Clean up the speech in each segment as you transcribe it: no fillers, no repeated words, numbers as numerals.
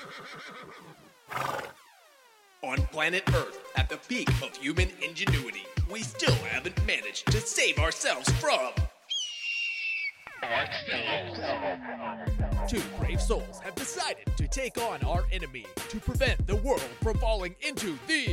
On planet Earth, at the peak of human ingenuity, we still haven't managed to save ourselves from... Two brave souls have decided to take on our enemy to prevent the world from falling into the...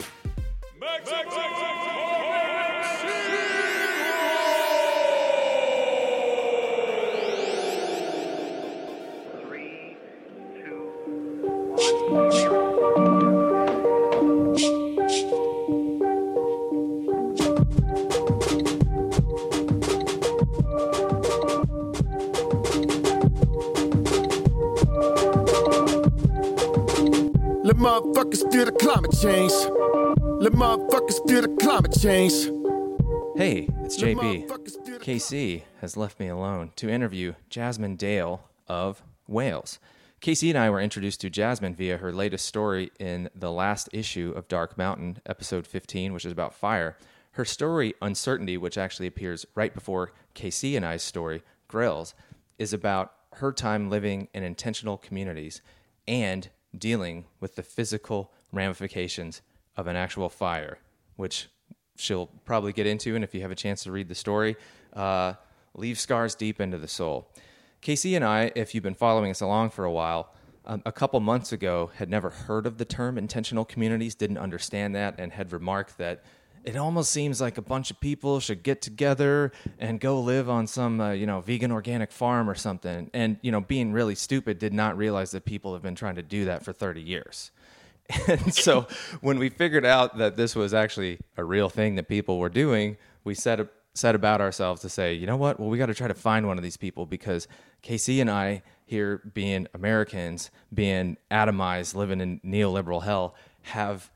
Let motherfuckers feel the climate change. Let motherfuckers feel the climate change. Hey, it's JP. KC has left me alone to interview Jasmine Dale of Wales. KC and I were introduced to Jasmine via her latest story in the last issue of Dark Mountain, episode 15, which is about fire. Her story, Uncertainty, which actually appears right before KC and I's story, Grills, is about her time living in intentional communities and dealing with the physical ramifications of an actual fire, which she'll probably get into, and if you have a chance to read the story, leave scars deep into the soul. KC and I, if you've been following us along for a while, a couple months ago had never heard of the term intentional communities, didn't understand that, and had remarked that it almost seems like a bunch of people should get together and go live on some, vegan organic farm or something. And, being really stupid, did not realize that people have been trying to do that for 30 years. And so when we figured out that this was actually a real thing that people were doing, we set about ourselves to say, you know what? Well, we got to try to find one of these people, because KC and I, here being Americans, being atomized, living in neoliberal hell, have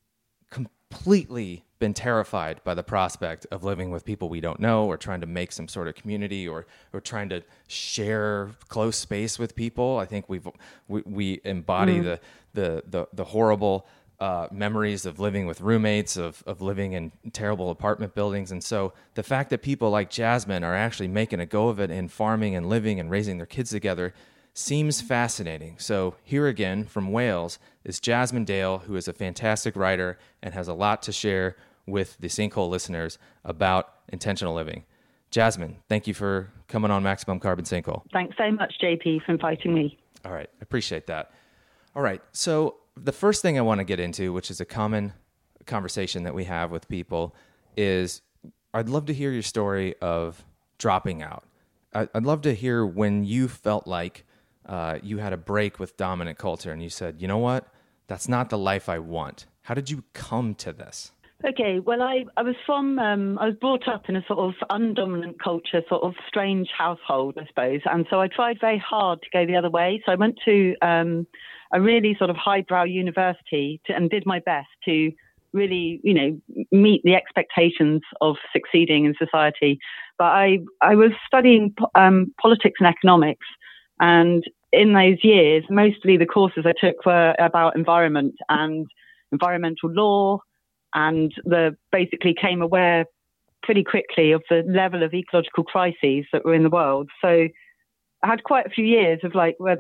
completely been terrified by the prospect of living with people we don't know, or trying to make some sort of community, or trying to share close space with people. I think we embody the horrible memories of living with roommates, of living in terrible apartment buildings. And so the fact that people like Jasmine are actually making a go of it in farming and living and raising their kids together seems fascinating. So here again from Wales is Jasmine Dale, who is a fantastic writer and has a lot to share with the Sinkhole listeners about intentional living. Jasmine, thank you for coming on Maximum Carbon Sinkhole. Thanks so much, JP, for inviting me. All right, I appreciate that. All right, so the first thing I want to get into, which is a common conversation that we have with people, is I'd love to hear your story of dropping out. I'd love to hear when you felt like you had a break with dominant culture and you said, you know what, that's not the life I want. How did you come to this? Okay, well, I was brought up in a sort of undominant culture, sort of strange household, I suppose. And so I tried very hard to go the other way. So I went to a really sort of highbrow university and did my best to really, meet the expectations of succeeding in society. But I was studying politics and economics. And in those years, mostly the courses I took were about environment and environmental law, and basically came aware pretty quickly of the level of ecological crises that were in the world. So I had quite a few years of where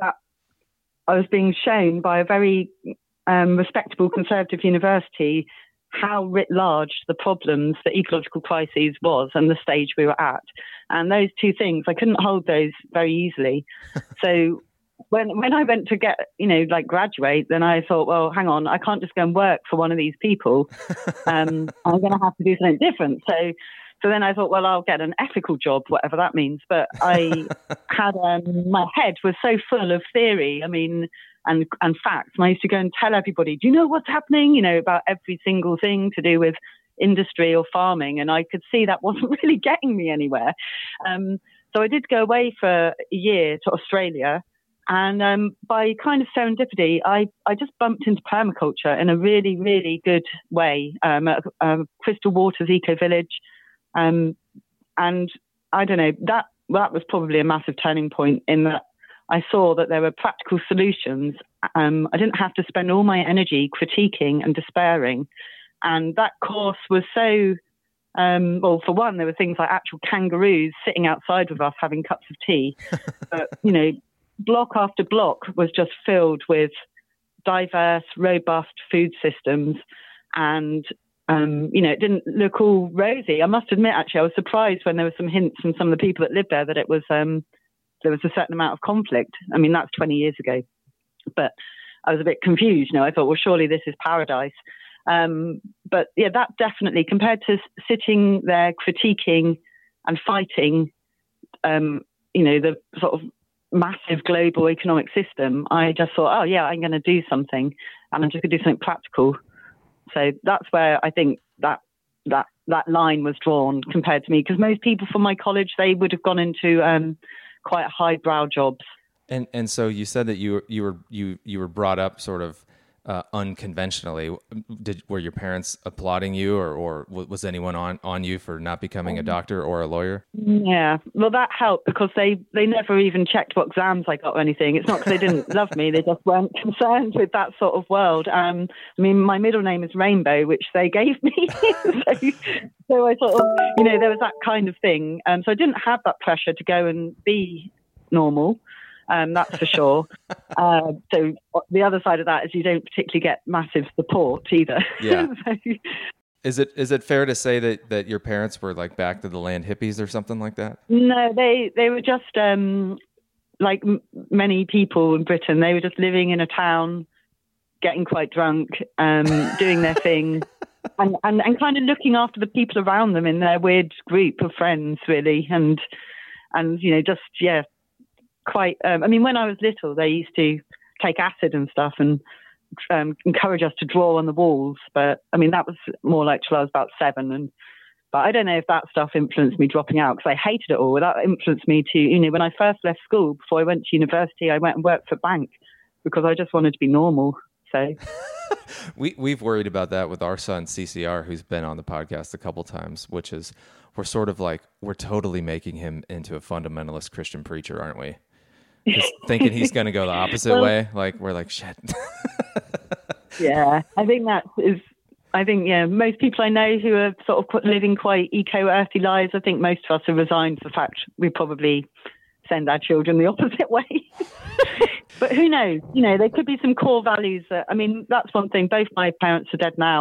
I was being shown by a very respectable conservative university how writ large the problems that ecological crises was and the stage we were at. And those two things, I couldn't hold those very easily. So when I went to graduate, then I thought, well, hang on, I can't just go and work for one of these people. I'm going to have to do something different. So then I thought, well, I'll get an ethical job, whatever that means. But I had, my head was so full of theory, and facts. And I used to go and tell everybody, do you know what's happening? About every single thing to do with industry or farming. And I could see that wasn't really getting me anywhere. So I did go away for a year to Australia. And by kind of serendipity, I just bumped into permaculture in a really, really good way at Crystal Waters Eco Village. And I don't know, that was probably a massive turning point in that I saw that there were practical solutions. I didn't have to spend all my energy critiquing and despairing. And that course was so, for one, there were things like actual kangaroos sitting outside with us having cups of tea. But, block after block was just filled with diverse, robust food systems. And, it didn't look all rosy. I must admit, actually, I was surprised when there were some hints from some of the people that lived there that it was, there was a certain amount of conflict. I mean, that's 20 years ago. But I was a bit confused. I thought, well, surely this is paradise. But yeah, that definitely, compared to sitting there critiquing and fighting, the sort of massive global economic system, I just thought, oh yeah, I'm going to do something, and I'm just going to do something practical. So that's where I think that line was drawn compared to me, because most people from my college, they would have gone into quite highbrow jobs. And so you said that you were brought up sort of unconventionally. Were your parents applauding you, or was anyone on you for not becoming a doctor or a lawyer? Yeah, well, that helped, because they never even checked what exams I got or anything. It's not because they didn't love me; they just weren't concerned with that sort of world. I mean, my middle name is Rainbow, which they gave me, so I sort of, there was that kind of thing. So I didn't have that pressure to go and be normal. That's for sure. So the other side of that is you don't particularly get massive support either. Yeah. Is it fair to say that your parents were like back to the land hippies or something like that? No, they were just like many people in Britain. They were just living in a town, getting quite drunk, doing their thing, and kind of looking after the people around them in their weird group of friends, really, and just quite. I mean, when I was little, they used to take acid and stuff and encourage us to draw on the walls. But I mean, that was more like till I was about 7. But I don't know if that stuff influenced me dropping out, because I hated it all. That influenced me to, when I first left school, before I went to university, I went and worked for a bank because I just wanted to be normal. So we've worried about that with our son CCR, who's been on the podcast a couple times, which is we're sort of like, we're totally making him into a fundamentalist Christian preacher, aren't we? Just thinking he's going to go the opposite way. Like, we're like, shit. Yeah, I think most people I know who are sort of living quite eco-earthy lives, I think most of us are resigned to the fact we probably send our children the opposite way. But who knows? There could be some core values that, I mean, that's one thing. Both my parents are dead now.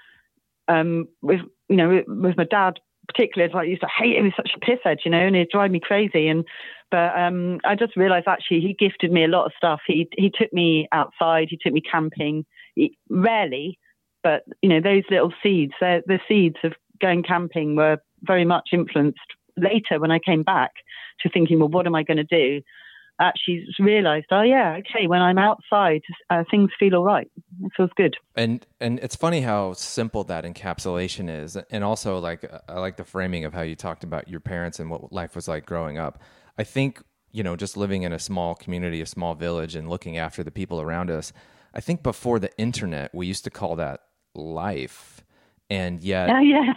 And with my dad particularly, I used to hate him. He's such a pisshead, and he'd drive me crazy. But I just realized, actually, he gifted me a lot of stuff. He took me outside. He took me camping. Rarely, but, those little seeds, the seeds of going camping were very much influenced later when I came back to thinking, well, what am I going to do? I actually realized, oh, yeah, okay, when I'm outside, things feel all right. It feels good. And it's funny how simple that encapsulation is. And also, like, I like the framing of how you talked about your parents and what life was like growing up. I think, just living in a small community, a small village, and looking after the people around us, I think before the internet, we used to call that life. And yet,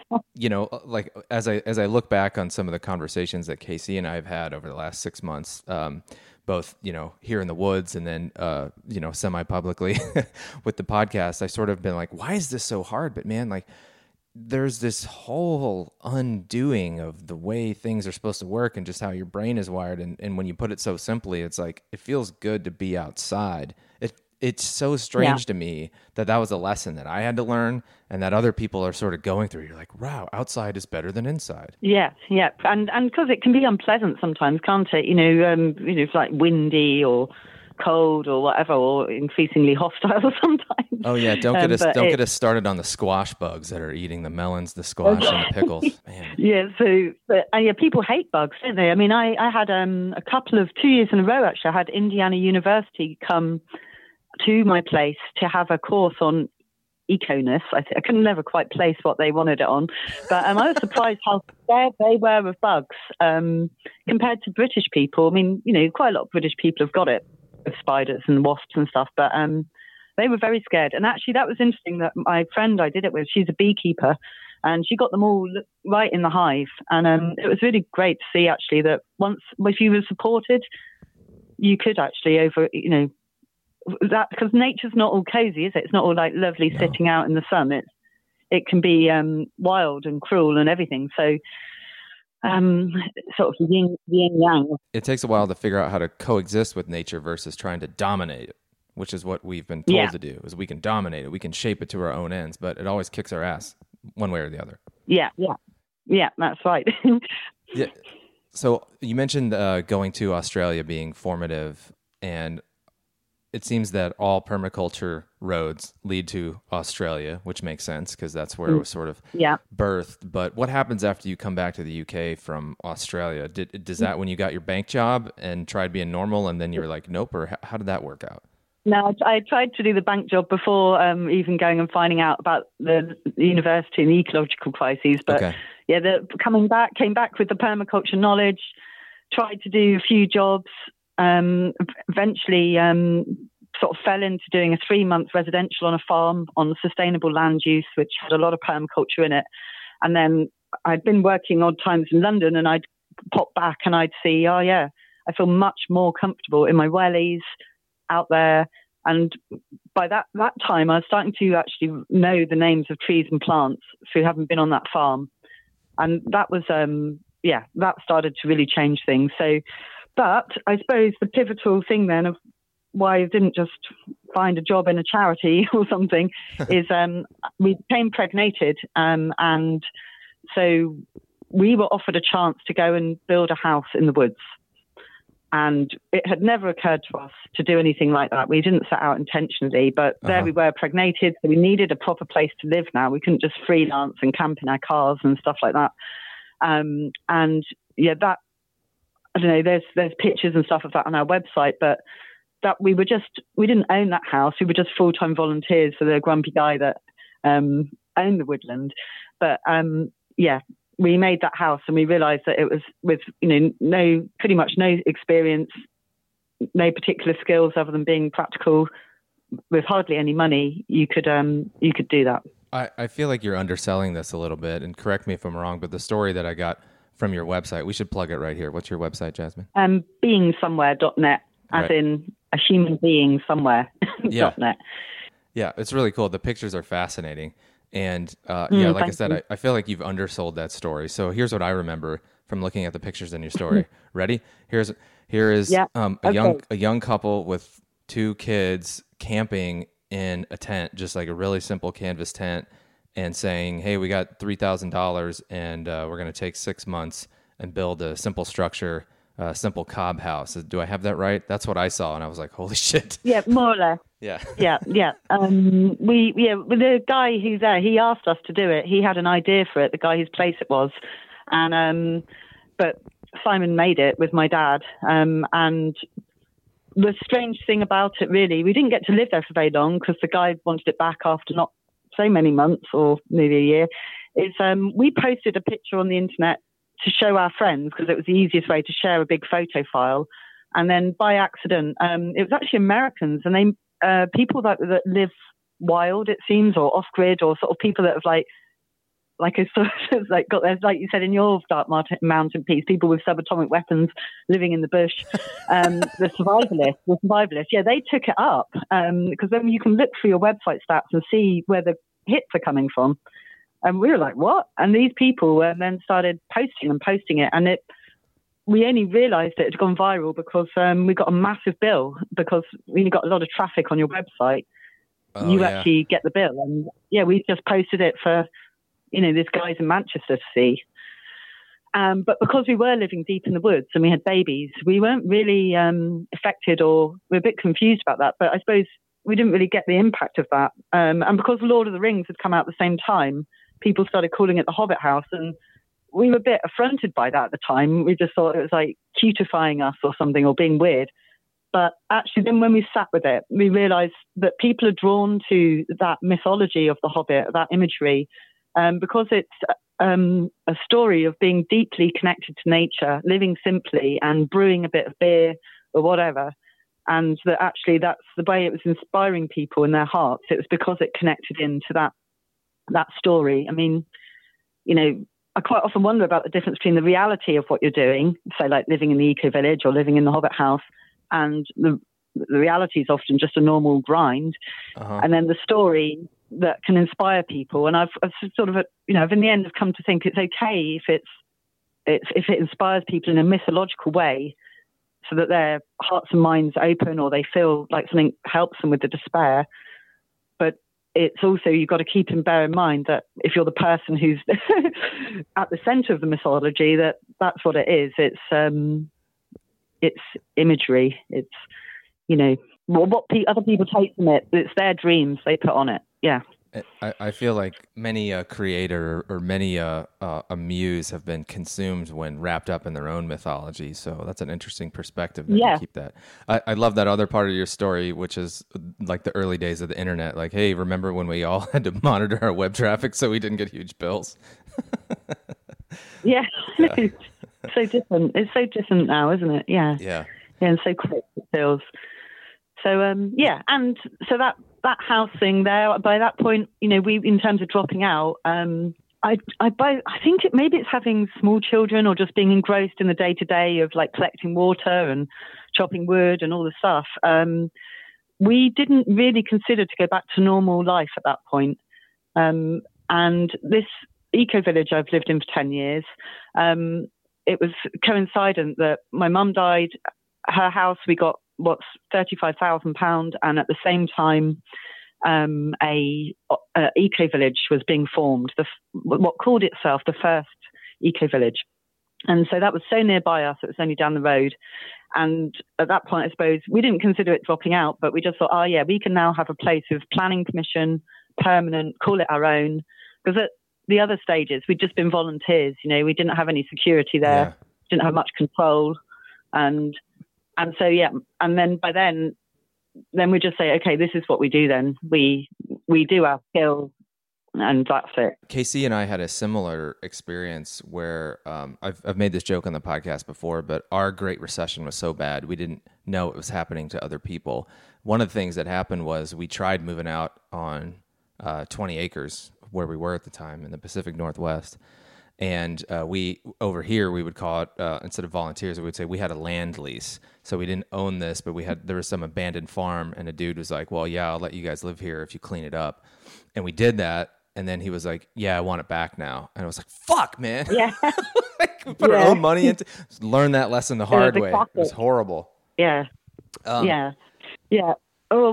like as I look back on some of the conversations that Casey and I have had over the last 6 months, both, here in the woods and then, semi-publicly with the podcast, I sort of been like, why is this so hard? But man, like, there's this whole undoing of the way things are supposed to work and just how your brain is wired. And when you put it so simply, it's like, it feels good to be outside. It's so strange to me that was a lesson that I had to learn and that other people are sort of going through. You're like, wow, outside is better than inside. Yeah. And because it can be unpleasant sometimes, can't it? It's like windy or cold or whatever, or increasingly hostile sometimes. Oh yeah, don't get us started on the squash bugs that are eating the melons, the squash, and the pickles. Man. Yeah, people hate bugs, don't they? I mean, I had a couple of 2 years in a row actually. I had Indiana University come to my place to have a course on eco-ness. I couldn't never quite place what they wanted it on, but I was surprised how scared they were of bugs compared to British people. I mean, quite a lot of British people have got it with spiders and wasps and stuff, but they were very scared. And actually, that was interesting that my friend I did it with, she's a beekeeper, and she got them all right in the hive. And it was really great to see actually that if you were supported, you could actually that, because nature's not all cozy, is it? It's not all like lovely sitting out in the sun. It can be wild and cruel and everything. So sort of yin yang. It takes a while to figure out how to coexist with nature versus trying to dominate it, which is what we've been told to do. Is we can dominate it, we can shape it to our own ends, but it always kicks our ass one way or the other. Yeah, that's right. Yeah. So you mentioned going to Australia being formative, and it seems that all permaculture roads lead to Australia, which makes sense because that's where it was sort of birthed. But what happens after you come back to the UK from Australia? Does that when you got your bank job and tried being normal and then you were like, nope, or how did that work out? No, I tried to do the bank job before even going and finding out about the university and the ecological crises. But came back with the permaculture knowledge, tried to do a few jobs, eventually sort of fell into doing a 3-month residential on a farm on sustainable land use, which had a lot of permaculture in it. And then I'd been working odd times in London, and I'd pop back and I'd see, I feel much more comfortable in my wellies out there. And by that time, I was starting to actually know the names of trees and plants who haven't been on that farm. And that was, that started to really change things. So, but I suppose the pivotal thing then of why I didn't just find a job in a charity or something is we became pregnated. And so we were offered a chance to go and build a house in the woods. And it had never occurred to us to do anything like that. We didn't set out intentionally, but there we were pregnated. So we needed a proper place to live now. We couldn't just freelance and camp in our cars and stuff like that. That, I don't know, there's pictures and stuff of that on our website, but that we didn't own that house. We were just full-time volunteers for the grumpy guy that owned the woodland. But we made that house and we realized that it was with, pretty much no experience, no particular skills other than being practical with hardly any money. You could do that. I feel like you're underselling this a little bit, and correct me if I'm wrong, but the story that I got from your website, we should plug it right here. What's your website, Jasmine? Beingsomewhere.net, as in a human being somewhere. .net. Yeah, it's really cool. The pictures are fascinating. And like I said, I feel like you've undersold that story. So here's what I remember from looking at the pictures in your story. Ready? Here is a young couple with 2 kids camping in a tent, just like a really simple canvas tent, and saying, hey, we got $3,000 and we're going to take 6 months and build a simple structure, a simple cob house. Do I have that right? That's what I saw. And I was like, holy shit. Yeah, more or less. Yeah. The guy who's there, he asked us to do it. He had an idea for it, the guy whose place it was. And, but Simon made it with my dad. And the strange thing about it, really, we didn't get to live there for very long because the guy wanted it back after not so many months or maybe a year, is we posted a picture on the internet to show our friends because it was the easiest way to share a big photo file. And then by accident, it was actually Americans, and they people that live wild, it seems, or off grid, or sort of people that have like a sort of got there's, like you said in your Dark Mountain piece, people with subatomic weapons living in the bush. The survivalists, they took it up because then you can look through your website stats and see where the hits are coming from. And we were like, what? And these people then started posting it, and we only realised that it had gone viral because we got a massive bill because when you got a lot of traffic on your website, actually get the bill. And we just posted it for, this guy's in Manchester to see. But because we were living deep in the woods and we had babies, we weren't really affected, or we're a bit confused about that. But I suppose we didn't really get the impact of that. And because Lord of the Rings had come out at the same time, people started calling it the Hobbit House, and we were a bit affronted by that at the time. We just thought it was like cutifying us or something, or being weird. But actually then when we sat with it, we realised that people are drawn to that mythology of the Hobbit, that imagery, because it's a story of being deeply connected to nature, living simply and brewing a bit of beer or whatever. And that actually that's the way it was inspiring people in their hearts. It was because it connected into that story. I mean, I quite often wonder about the difference between the reality of what you're doing, say like living in the eco village or living in the Hobbit house, and the reality is often just a normal grind. And then the story that can inspire people. And I've sort of, I've in the end have come to think it's okay if if it inspires people in a mythological way so that their hearts and minds open, or they feel like something helps them with the despair. But it's also, you've got to bear in mind that if you're the person who's at the center of the mythology, that's what it is. It's imagery. It's, what other people take from it. It's their dreams they put on it. Yeah. I feel like many a creator or many a muse have been consumed when wrapped up in their own mythology. So that's an interesting perspective. To keep that. I love that other part of your story, which is like the early days of the internet. Like, hey, remember when we all had to monitor our web traffic so we didn't get huge bills? Yeah. It's so different. It's so different now, isn't it? Yeah. Yeah. Yeah, and so quick it feels. So and so that house thing there, by that point, we, in terms of dropping out, I think maybe it's having small children or just being engrossed in the day to day of like collecting water and chopping wood and all the stuff. We didn't really consider to go back to normal life at that point. And this eco village I've lived in for 10 years, it was coincident that my mum died. Her house, we got what's £35,000, and at the same time, a eco village was being formed. What called itself the first eco village, and so that was so nearby us. It was only down the road, and at that point, I suppose we didn't consider it dropping out, but we just thought, we can now have a place with planning permission, permanent, call it our own. Because at the other stages, we'd just been volunteers. We didn't have any security there, didn't have much control, and so, and then by then we just say, okay, this is what we do then. We do our skill, and that's it. KC and I had a similar experience where I've made this joke on the podcast before, but our Great Recession was so bad, we didn't know it was happening to other people. One of the things that happened was we tried moving out on 20 acres where we were at the time in the Pacific Northwest. And we would call it, instead of volunteers, we would say we had a land lease. So we didn't own this, but there was some abandoned farm, and a dude was like, well, yeah, I'll let you guys live here if you clean it up. And we did that. And then he was like, yeah, I want it back now. And I was like, fuck, man. Yeah. We put our own money into learn that lesson the hard way. It was horrible. Yeah. Yeah. Oh,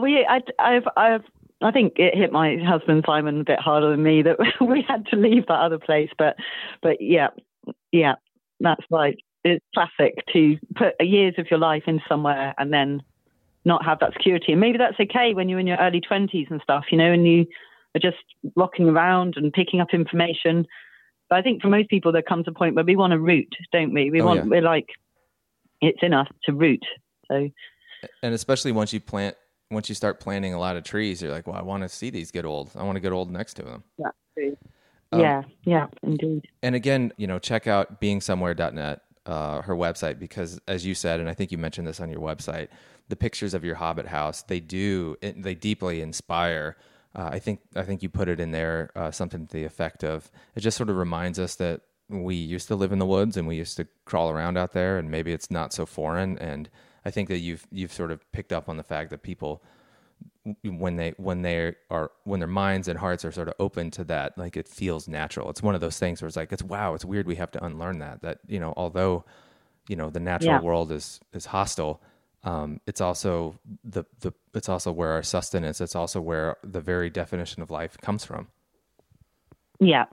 I think it hit my husband Simon a bit harder than me that we had to leave that other place. But yeah, that's right. It's classic to put years of your life in somewhere and then not have that security. And maybe that's okay when you're in your early 20s and stuff, and you are just rocking around and picking up information. But I think for most people, there comes a point where we want to root, don't we? We're like, it's in us to root. So, and especially once you start planting a lot of trees, you're like, well, I want to see these get old. I want to get old next to them. That's true. Yeah, indeed. And again, check out beingsomewhere.net, her website, because as you said, and I think you mentioned this on your website, the pictures of your Hobbit house, they deeply inspire. I think you put it in there, something to the effect of, it just sort of reminds us that we used to live in the woods and we used to crawl around out there, and maybe it's not so foreign. And I think that you've sort of picked up on the fact that people, when their minds and hearts are sort of open to that, like, it feels natural. It's one of those things where it's like, it's weird. We have to unlearn that, although, the natural world is hostile. It's also it's also where our sustenance, it's also where the very definition of life comes from. Yeah,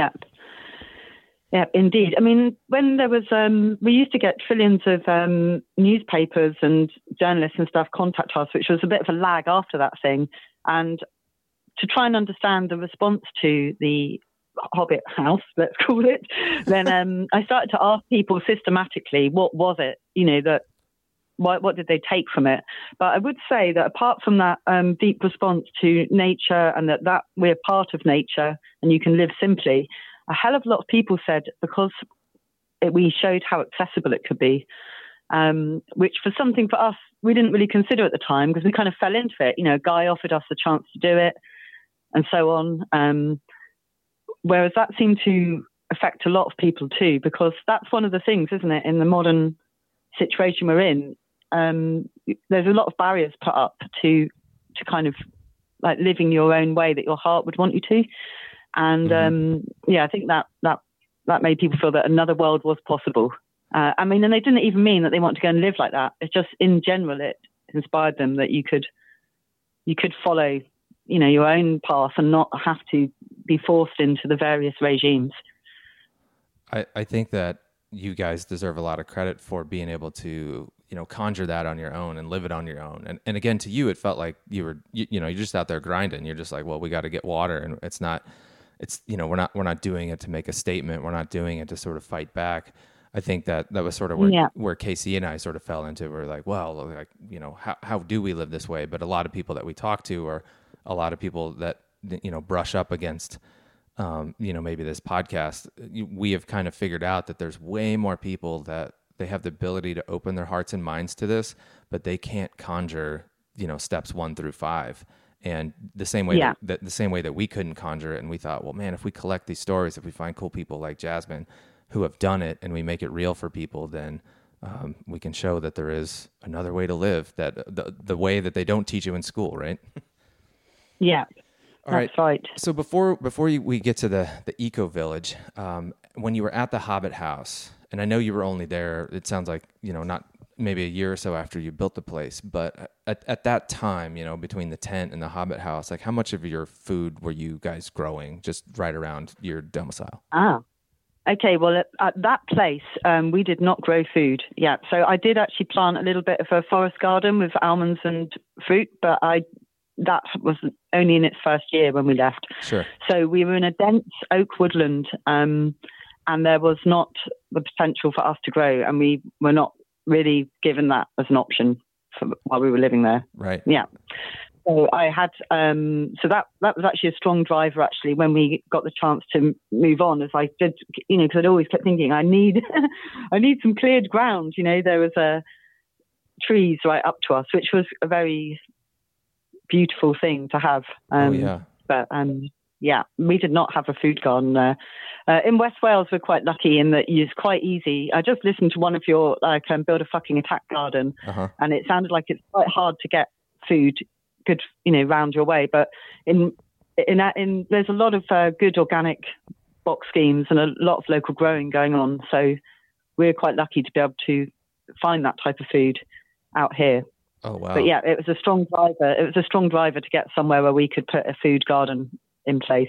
indeed. I mean, when there was, we used to get trillions of newspapers and journalists and stuff contact us, which was a bit of a lag after that thing. And to try and understand the response to the Hobbit house, let's call it, then I started to ask people systematically, what was it, what did they take from it? But I would say that apart from that deep response to nature, and that we're part of nature and you can live simply, a hell of a lot of people said, because we showed how accessible it could be, which for something for us, we didn't really consider at the time because we kind of fell into it. A guy offered us the chance to do it and so on. Whereas that seemed to affect a lot of people too, because that's one of the things, isn't it, in the modern situation we're in, there's a lot of barriers put up to kind of like living your own way that your heart would want you to. And I think that that made people feel that another world was possible. I mean, and they didn't even mean that they want to go and live like that. It's just in general, it inspired them that you could follow, your own path and not have to be forced into the various regimes. I think that you guys deserve a lot of credit for being able to, conjure that on your own and live it on your own. And again, to you, it felt like you're just out there grinding. You're just like, well, we got to get water, and we're not doing it to make a statement. We're not doing it to sort of fight back. I think that was sort of where Casey and I sort of fell into. We're like, well, like, how do we live this way? But a lot of people that we talk to, or a lot of people that, brush up against, maybe this podcast, we have kind of figured out that there's way more people that they have the ability to open their hearts and minds to this, but they can't conjure, steps 1 through 5. And the same way that we couldn't conjure it. And we thought, well, man, if we collect these stories, if we find cool people like Jasmine who have done it, and we make it real for people, then we can show that there is another way to live, that the way that they don't teach you in school, right? Yeah. That's right. So before we get to the eco village, when you were at the Hobbit house, and I know you were only there, it sounds like, not maybe a year or so after you built the place, but at that time, between the tent and the Hobbit house, like how much of your food were you guys growing just right around your domicile? Okay, well, at that place, we did not grow food yet. So I did actually plant a little bit of a forest garden with almonds and fruit, but that was only in its first year when we left. Sure. So we were in a dense oak woodland, and there was not the potential for us to grow, and we were not really given that as an option while we were living there. Right. Yeah. So I had, so that was actually a strong driver actually when we got the chance to move on, as I did, because I'd always kept thinking I need some cleared ground. There was trees right up to us, which was a very beautiful thing to have. But we did not have a food garden there. In West Wales, we're quite lucky in that it's quite easy. I just listened to one of your build a fucking attack garden, and it sounded like it's quite hard to get food good, round your way. But in there's a lot of good organic box schemes and a lot of local growing going on. So we're quite lucky to be able to find that type of food out here. Oh wow! But yeah, it was a strong driver. It was a strong driver to get somewhere where we could put a food garden in place.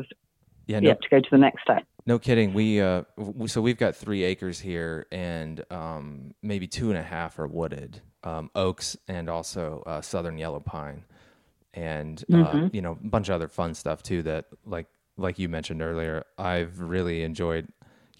To go to the next step. No kidding. So we've got 3 acres here, and maybe 2.5 are wooded, oaks and also southern yellow pine, and a bunch of other fun stuff too. That like you mentioned earlier, I've really enjoyed.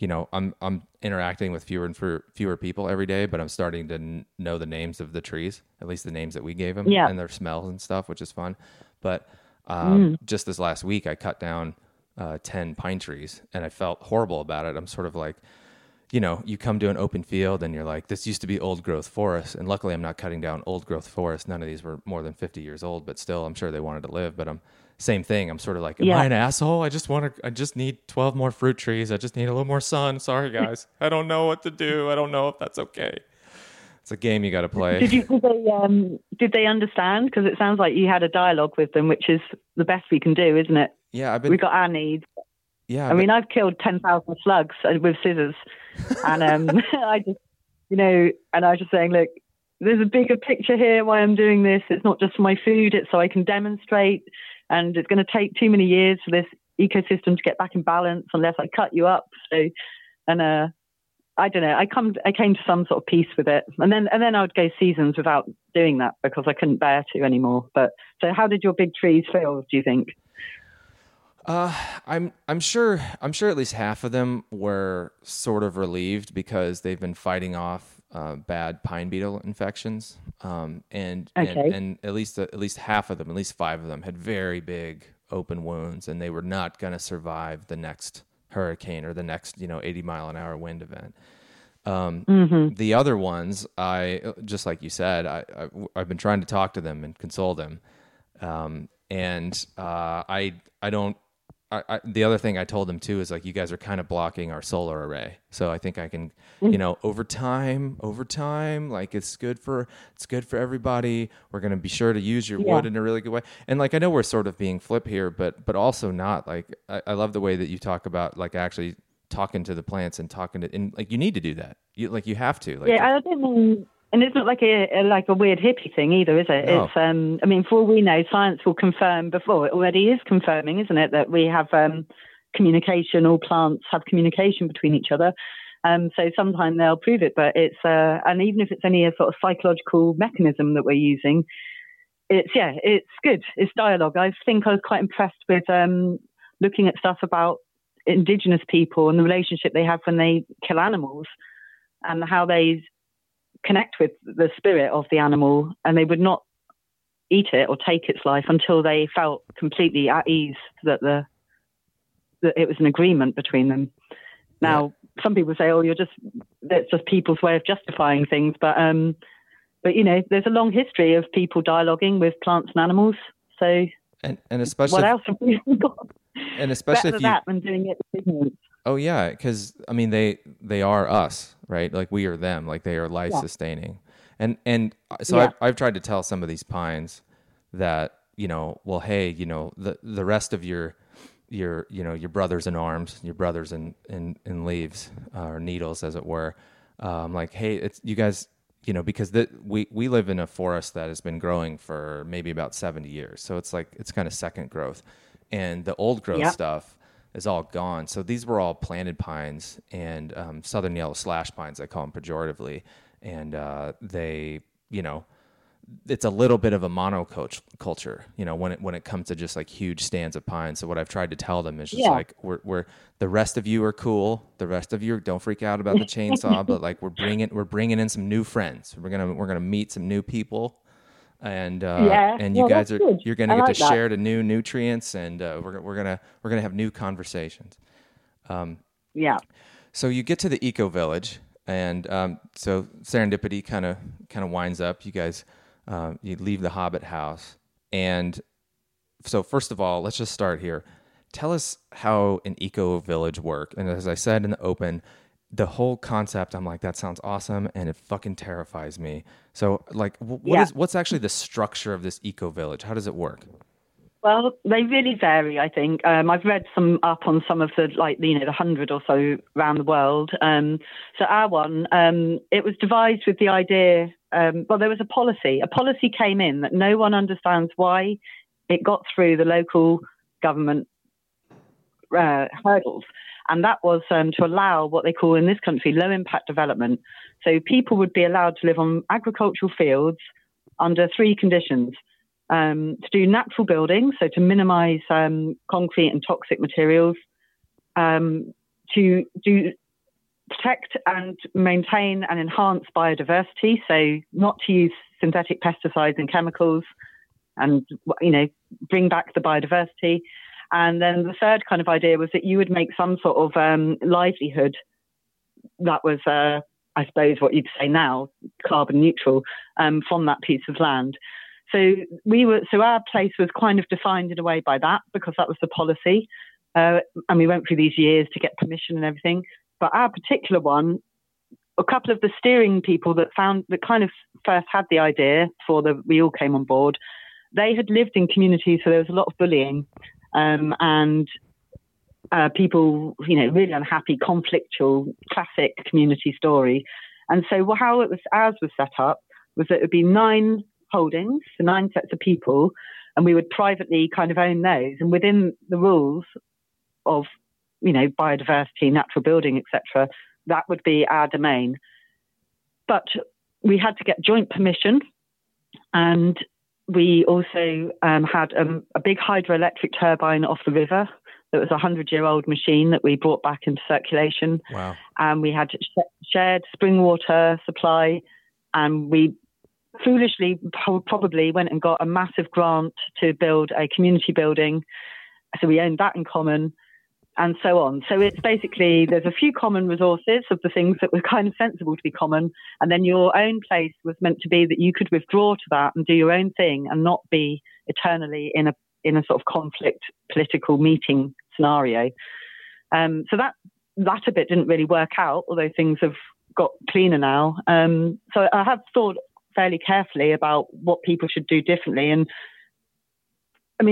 I'm interacting with fewer and fewer people every day, but I'm starting to know the names of the trees, at least the names that we gave them, and their smells and stuff, which is fun. But just this last week, I cut down 10 pine trees, and I felt horrible about it. I'm sort of like, you come to an open field and you're like, this used to be old growth forest. And luckily I'm not cutting down old growth forest. None of these were more than 50 years old, but still I'm sure they wanted to live. But same thing. I'm sort of like, am I an asshole? I just need 12 more fruit trees. I just need a little more sun. Sorry guys. I don't know what to do. I don't know if that's okay. It's a game you got to play. Did they understand? Because it sounds like you had a dialogue with them, which is the best we can do, isn't it? Yeah, we got our needs. Yeah, I mean, I've killed 10,000 slugs with scissors, and I just, and I was just saying, look, there's a bigger picture here. Why I'm doing this? It's not just for my food. It's so I can demonstrate, and it's going to take too many years for this ecosystem to get back in balance unless I cut you up. So, and I don't know. I came to some sort of peace with it, and then I would go seasons without doing that because I couldn't bear to anymore. But so, how did your big trees feel? Do you think? I'm sure at least half of them were sort of relieved because they've been fighting off bad pine beetle infections. And at least half of them, at least 5 of them, had very big open wounds, and they were not going to survive the next hurricane or the next 80-mile-an-hour wind event. The other ones, I just like you said, I've been trying to talk to them and console them, and I don't. The other thing I told them too is like, you guys are kind of blocking our solar array. So I think I can, over time, like it's good for everybody. We're going to be sure to use your wood in a really good way. And like, I know we're sort of being flip here, but also not. Like, I love the way that you talk about like actually talking to the plants and and like you need to do that. You have to. Like, yeah, I don't mean, and it's not like a weird hippie thing either, is it? No. It's I mean, for all we know, science will confirm before it already is confirming, isn't it, that we have communication. All plants have communication between each other. So sometime they'll prove it, but it's and even if it's only a sort of psychological mechanism that we're using, it's good. It's dialogue. I think I was quite impressed with looking at stuff about indigenous people and the relationship they have when they kill animals and how they connect with the spirit of the animal, and they would not eat it or take its life until they felt completely at ease that it was an agreement between them. Now, some people say, "Oh, that's just people's way of justifying things," but you know, there's a long history of people dialoguing with plants and animals. So, and especially what else have we got? And especially better that than doing it with ignorance. Oh yeah, because I mean they are us, right? Like we are them. Like they are life sustaining. And so I've tried to tell some of these pines that, you know, well, hey, you know, the rest of your brothers in arms, your brothers in leaves or needles, as it were. Like, hey, it's you guys, you know, because we live in a forest that has been growing for maybe about 70 years, so it's like it's kind of second growth, and the old growth stuff is all gone. So these were all planted pines and southern yellow slash pines, I call them pejoratively, and they, you know, it's a little bit of a monoculture, you know, when it comes to just like huge stands of pines. So what I've tried to tell them is just like we're the rest of you are cool. The rest of you don't freak out about the chainsaw, but like we're bringing in some new friends. We're gonna meet some new people, and you guys you're gonna get to share the new nutrients, and we're gonna have new conversations. So you get to the eco village, and so serendipity kind of winds up. You guys. You leave the Hobbit house. And so first of all, let's just start here. Tell us how an eco village works. And as I said in the open, the whole concept, I'm like, that sounds awesome, and it fucking terrifies me. So like, what's actually the structure of this eco village? How does it work? Well, they really vary, I think. I've read some up on some of the, like, you know, the 100 or so around the world. So our one, it was devised with the idea, well, there was a policy. A policy came in that no one understands why it got through the local government hurdles. And that was to allow what they call in this country low impact development. So people would be allowed to live on agricultural fields under three conditions. To do natural building, so to minimize concrete and toxic materials, to protect and maintain and enhance biodiversity, so not to use synthetic pesticides and chemicals, and, you know, bring back the biodiversity. And then the third kind of idea was that you would make some sort of livelihood that was, I suppose, what you'd say now, carbon neutral from that piece of land. So our place was kind of defined in a way by that, because that was the policy. And we went through these years to get permission and everything. But our particular one, a couple of the steering people that kind of first had the idea before we all came on board, they had lived in communities where there was a lot of bullying and people, you know, really unhappy, conflictual, classic community story. And so how ours was set up was that it would be 9 holdings, so 9 sets of people, and we would privately kind of own those. And within the rules of, you know, biodiversity, natural building, etc., that would be our domain. But we had to get joint permission, and we also had a big hydroelectric turbine off the river that was a 100-year-old machine that we brought back into circulation. Wow. And we had shared spring water supply, and we foolishly probably went and got a massive grant to build a community building. So we owned that in common, and so on. So it's basically, there's a few common resources of the things that were kind of sensible to be common. And then your own place was meant to be that you could withdraw to that and do your own thing and not be eternally in a sort of conflict political meeting scenario. So that a bit didn't really work out, although things have got cleaner now. So I have thought fairly carefully about what people should do differently. And I mean,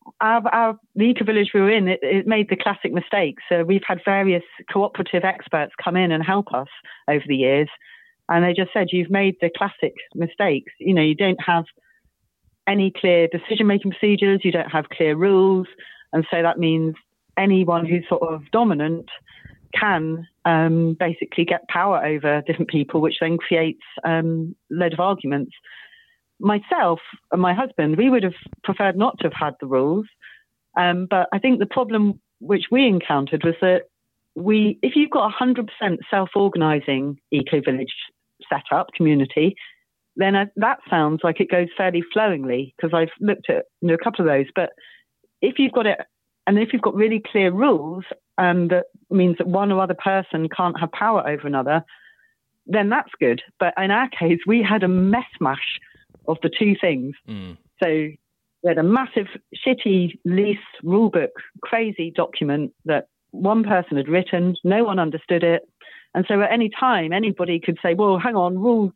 the eco-village we were in, it made the classic mistake. So we've had various cooperative experts come in and help us over the years. And they just said, you've made the classic mistakes. You know, you don't have any clear decision-making procedures. You don't have clear rules. And so that means anyone who's sort of dominant can basically get power over different people, which then creates a load of arguments. Myself and my husband, we would have preferred not to have had the rules. But I think the problem which we encountered was that if you've got 100% self-organizing eco-village setup, community, then that sounds like it goes fairly flowingly, because I've looked at a couple of those. But if you've got it, and if you've got really clear rules, that means that one or other person can't have power over another, then that's good. But in our case, we had a mess mash of the two things. So we had a massive, shitty lease rulebook, crazy document that one person had written, no one understood it. And so at any time, anybody could say, well, hang on, rule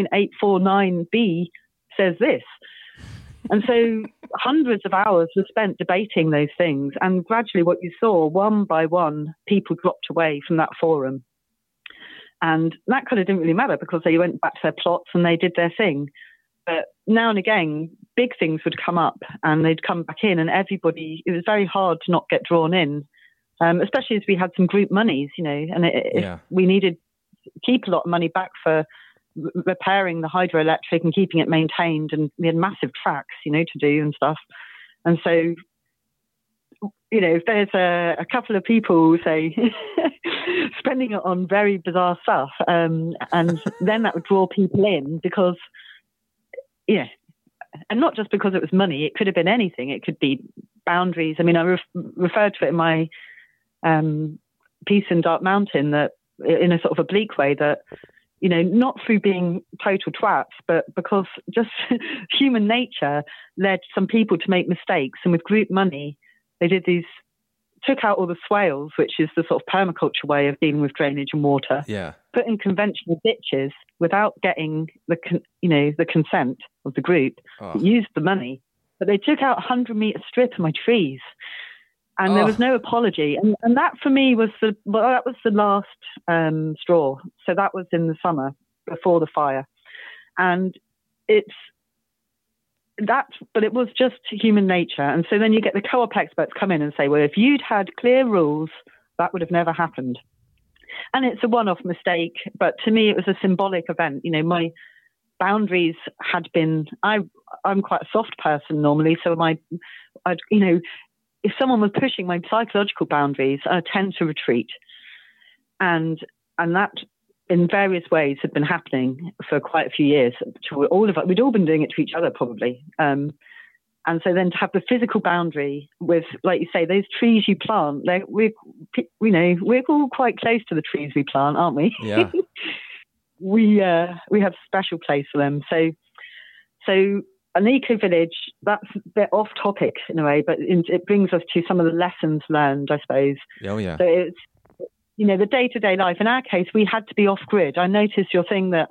2.849B says this. And so hundreds of hours were spent debating those things. And gradually what you saw, one by one, people dropped away from that forum. And that kind of didn't really matter, because they went back to their plots and they did their thing. But now and again, big things would come up and they'd come back in, and everybody, it was very hard to not get drawn in, especially as we had some group monies, you know, and we needed to keep a lot of money back for repairing the hydroelectric and keeping it maintained. And we had massive tracks, you know, to do and stuff. And so, you know, if there's a couple of people, say, spending it on very bizarre stuff, and then that would draw people in, because, yeah, and not just because it was money, it could have been anything. It could be boundaries. I mean, I referred to it in my piece in Dark Mountain, that in a sort of oblique way, that, you know, not through being total twats, but because just human nature led some people to make mistakes. And with group money, they took out all the swales, which is the sort of permaculture way of dealing with drainage and water, put in conventional ditches without getting the consent of the group, used the money, but they took out a 100-meter strip of my trees. And there was no apology. And that for me was the last straw. So that was in the summer before the fire. And but it was just human nature. And so then you get the co-op experts come in and say, well, if you'd had clear rules, that would have never happened. And it's a one-off mistake. But to me, it was a symbolic event. You know, my boundaries had been, I'm quite a soft person normally. So if someone was pushing my psychological boundaries, I tend to retreat. And that in various ways had been happening for quite a few years. To all of us, we'd all been doing it to each other probably. And so then to have the physical boundary with, like you say, those trees you plant, we're all quite close to the trees we plant, aren't we? Yeah. we have a special place for them. So an eco-village, that's a bit off topic in a way, but it brings us to some of the lessons learned, I suppose. Oh, yeah. So it's, you know, the day-to-day life. In our case, we had to be off-grid. I noticed your thing that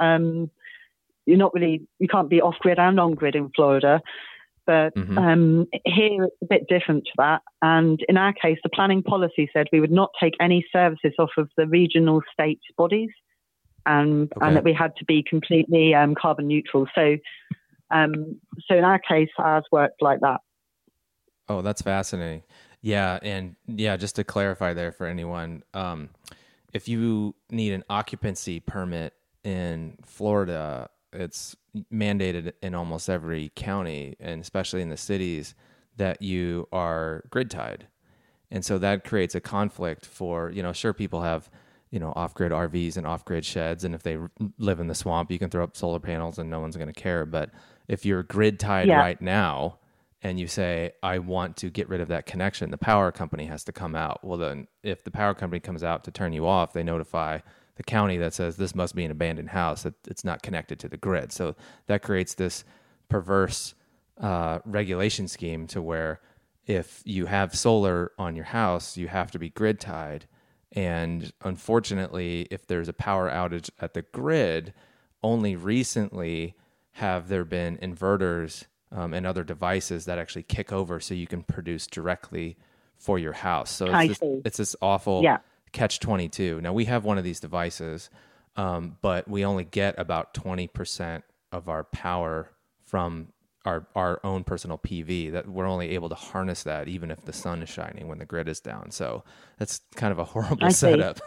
you can't be off-grid and on-grid in Florida, but here it's a bit different to that. And in our case, the planning policy said we would not take any services off of the regional state bodies, and that we had to be completely carbon neutral. So in our case, ours worked like that. Oh, that's fascinating. Yeah. And just to clarify there for anyone, if you need an occupancy permit in Florida, it's mandated in almost every county, and especially in the cities, that you are grid tied. And so that creates a conflict for, you know, sure, people have, you know, off-grid RVs and off-grid sheds. And if they live in the swamp, you can throw up solar panels and no one's going to care. But if you're grid tied right now and you say, I want to get rid of that connection, the power company has to come out. Well, then if the power company comes out to turn you off, they notify the county that says this must be an abandoned house, that it's not connected to the grid. So that creates this perverse regulation scheme to where if you have solar on your house, you have to be grid tied. And unfortunately, if there's a power outage at the grid, only recently have there been inverters and other devices that actually kick over so you can produce directly for your house. So it's this awful catch-22. Now, we have one of these devices, but we only get about 20% of our power from our own personal PV. That we're only able to harness that even if the sun is shining when the grid is down. So that's kind of a horrible setup.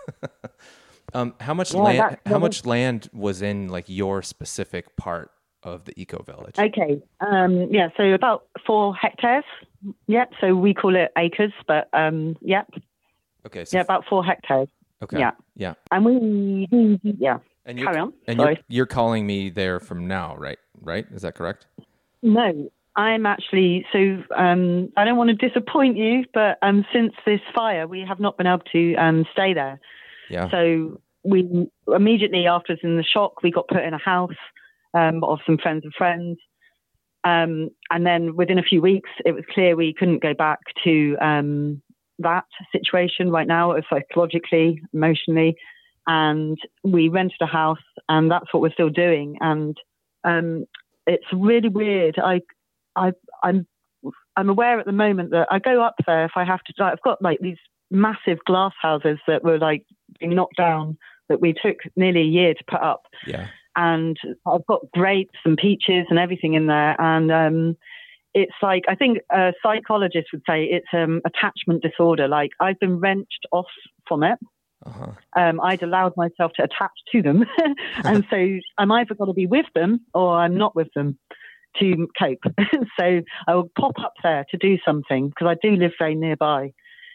How much land was in like your specific part of the eco village? Okay. So about 4 hectares. Yep. So we call it acres, but yep. Okay. So about 4 hectares. Okay. Yeah. Yeah. And we And carry on. And you're calling me there from now, right? Right? Is that correct? No, I'm actually, I don't want to disappoint you, but since this fire, we have not been able to stay there. Yeah. So we immediately afterwards in the shock, we got put in a house of some friends of friends. And then within a few weeks, it was clear we couldn't go back to that situation right now, psychologically, emotionally. And we rented a house, and that's what we're still doing. And it's really weird. I'm aware at the moment that I go up there if I have to. I've got like these massive glass houses that were like being knocked down that we took nearly a year to put up. Yeah. And I've got grapes and peaches and everything in there. And it's like, I think a psychologist would say it's attachment disorder. Like I've been wrenched off from it. Uh-huh. I'd allowed myself to attach to them. And so I'm either going to be with them or I'm not with them to cope. So I will pop up there to do something because I do live very nearby.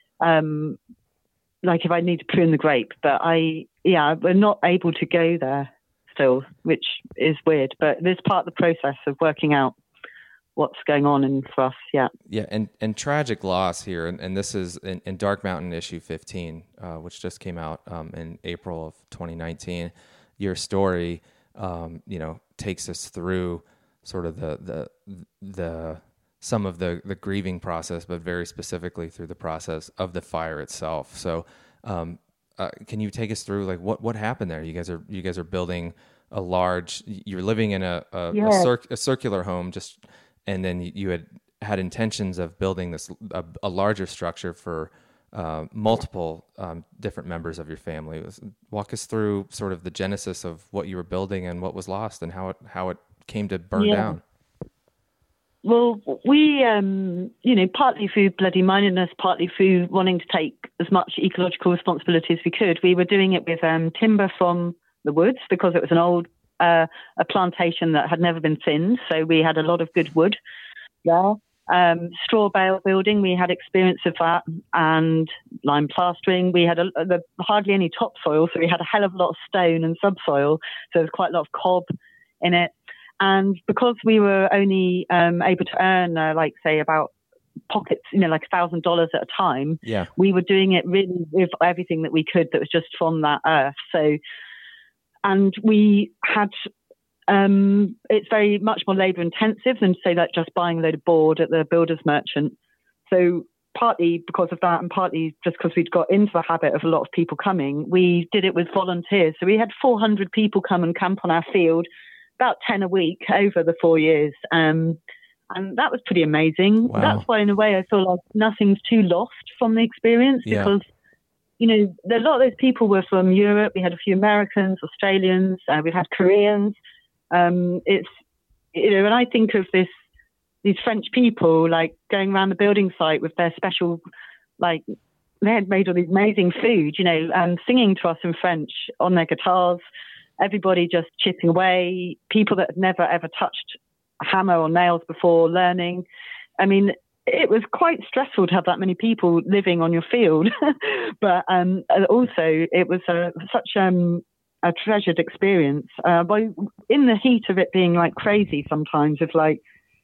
Like if I need to prune the grape, but we're not able to go there still, which is weird, but this part of the process of working out what's going on for us. Yeah. And tragic loss here. And this is in Dark Mountain issue 15, which just came out in April of 2019. Your story, takes us through sort of the some of the grieving process, but very specifically through the process of the fire itself. So, can you take us through like what happened there? You guys are building a large. You're living in a circular home, and then you had intentions of building a larger structure for multiple different members of your family. Walk us through sort of the genesis of what you were building and what was lost and how it came to burn down. Well, we, partly through bloody-mindedness, partly through wanting to take as much ecological responsibility as we could, we were doing it with timber from the woods because it was an old a plantation that had never been thinned. So we had a lot of good wood. Yeah. Straw bale building, we had experience of that, and lime plastering. We had hardly any topsoil, so we had a hell of a lot of stone and subsoil. So there was quite a lot of cob in it. And because we were only able to earn, about pockets, like $1,000 at a time, we were doing it really with everything that we could that was just from that earth. So, and we had, it's very much more labor intensive than say like just buying a load of board at the builder's merchant. So partly because of that and partly just because we'd got into the habit of a lot of people coming, we did it with volunteers. So we had 400 people come and camp on our field, about 10 a week over the 4 years. And that was pretty amazing. Wow. That's why in a way I feel like nothing's too lost from the experience because a lot of those people were from Europe. We had a few Americans, Australians, we had Koreans. It's, when I think of these French people, like going around the building site with their special, like they had made all these amazing food, singing to us in French on their guitars, everybody just chipping away, people that had never ever touched a hammer or nails before learning. I mean, it was quite stressful to have that many people living on your field, but also it was such a treasured experience. In the heat of it being like crazy sometimes, of like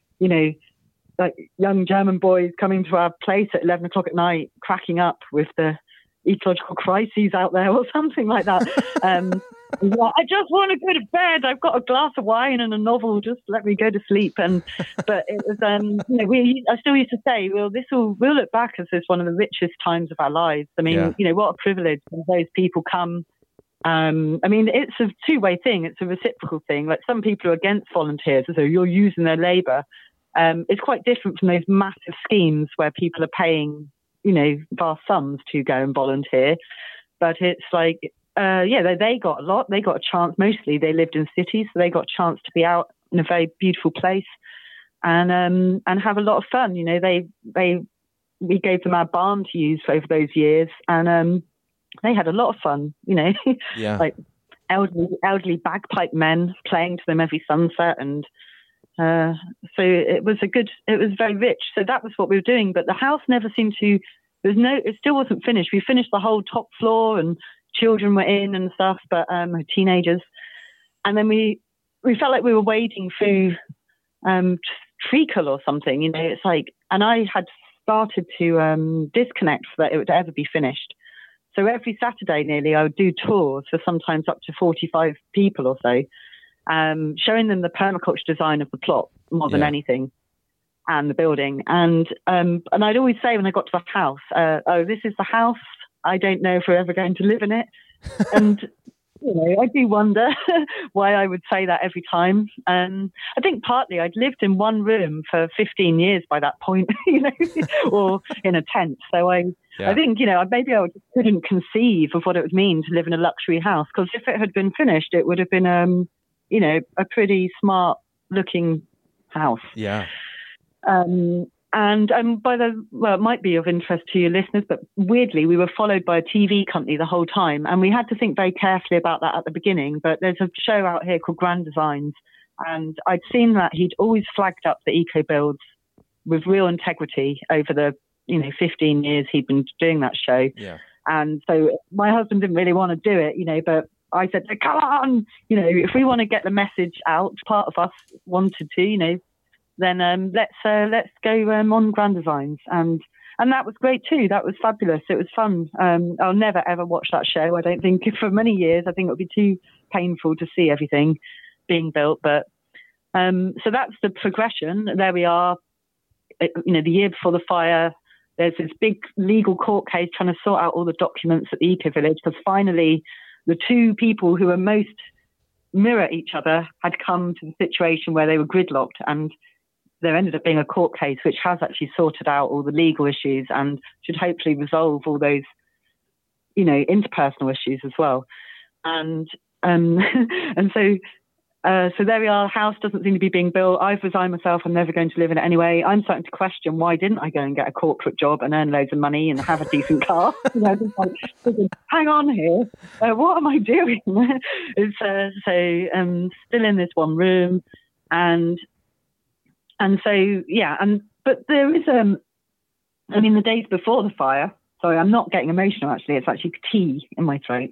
young German boys coming to our place at 11 o'clock at night, cracking up with the ecological crises out there or something like that. I just want to go to bed. I've got a glass of wine and a novel. Just let me go to sleep. But it was, I still used to say, well, we'll look back as one of the richest times of our lives. I mean, what a privilege when those people come. It's a two-way thing. It's a reciprocal thing. Like some people are against volunteers, so you're using their labor. It's quite different from those massive schemes where people are paying, vast sums to go and volunteer. But it's like, they got a lot. They got a chance. Mostly they lived in cities, so they got a chance to be out in a very beautiful place and have a lot of fun. We gave them our barn to use over those years, and they had a lot of fun. Yeah. Like elderly bagpipe men playing to them every sunset, and so it was very rich. So that was what we were doing. But the house never seemed to. It still wasn't finished. We finished the whole top floor, and children were in and stuff, but teenagers. And then we felt like we were wading through treacle or something. It's like, and I had started to disconnect so that it would ever be finished. So every Saturday nearly I would do tours for sometimes up to 45 people or so, showing them the permaculture design of the plot more than anything, and the building. And I'd always say when I got to the house, this is the house. I don't know if we're ever going to live in it. And I do wonder why I would say that every time. I think partly I'd lived in one room for 15 years by that point, or in a tent. So I think, maybe I couldn't conceive of what it would mean to live in a luxury house. Because if it had been finished, it would have been, a pretty smart looking house. Yeah. And it might be of interest to your listeners, but weirdly, we were followed by a TV company the whole time. And we had to think very carefully about that at the beginning. But there's a show out here called Grand Designs. And I'd seen that he'd always flagged up the eco builds with real integrity over the, 15 years he'd been doing that show. Yeah. And so my husband didn't really want to do it, but I said, come on, if we want to get the message out, part of us wanted to, then let's go on Grand Designs. And that was great too. That was fabulous. It was fun. I'll never, ever watch that show. I don't think for many years. I think it would be too painful to see everything being built. But so that's the progression. There we are, the year before the fire. There's this big legal court case trying to sort out all the documents at the Eco Village, because finally the two people who are most mirror each other had come to the situation where they were gridlocked, and there ended up being a court case which has actually sorted out all the legal issues and should hopefully resolve all those, interpersonal issues as well. And so there we are. House doesn't seem to be being built. I've resigned myself. I'm never going to live in it anyway. I'm starting to question, why didn't I go and get a corporate job and earn loads of money and have a decent car? Just like, hang on here. What am I doing? It's still in this one room, and so but there is the days before the fire. Sorry, I'm not getting emotional. Actually, it's actually tea in my throat.